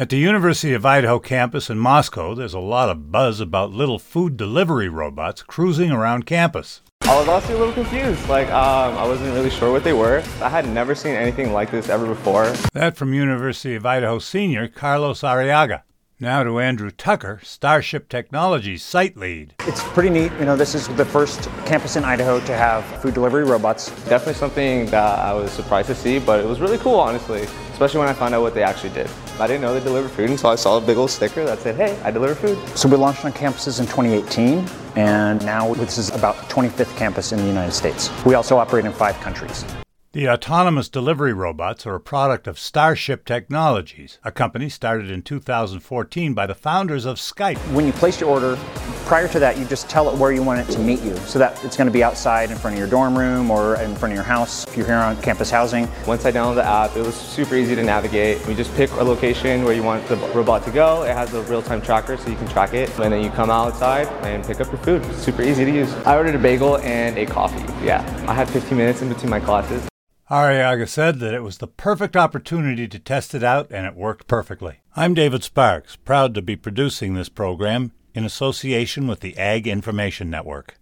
At the University of Idaho campus in Moscow, there's a lot of buzz about little food delivery robots cruising around campus. I was honestly a little confused. I wasn't really sure what they were. I had never seen anything like this ever before. That from University of Idaho senior Carlos Arriaga. Now to Andrew Tucker, Starship Technologies site lead. It's pretty neat. This is the first campus in Idaho to have food delivery robots. Definitely something that I was surprised to see, but it was really cool, honestly, especially when I found out what they actually did. I didn't know they delivered food until I saw a big old sticker that said, hey, I deliver food. So we launched on campuses in 2018, and now this is about 25th campus in the United States. We also operate in 5 countries. The autonomous delivery robots are a product of Starship Technologies, a company started in 2014 by the founders of Skype. When you place your order, prior to that, you just tell it where you want it to meet you. So that it's going to be outside in front of your dorm room or in front of your house if you're here on campus housing. Once I downloaded the app, it was super easy to navigate. You just pick a location where you want the robot to go. It has a real-time tracker so you can track it. And then you come outside and pick up your food. It's super easy to use. I ordered a bagel and a coffee. Yeah, I had 15 minutes in between my classes. Arriaga said that it was the perfect opportunity to test it out, and it worked perfectly. I'm David Sparks, proud to be producing this program in association with the Ag Information Network.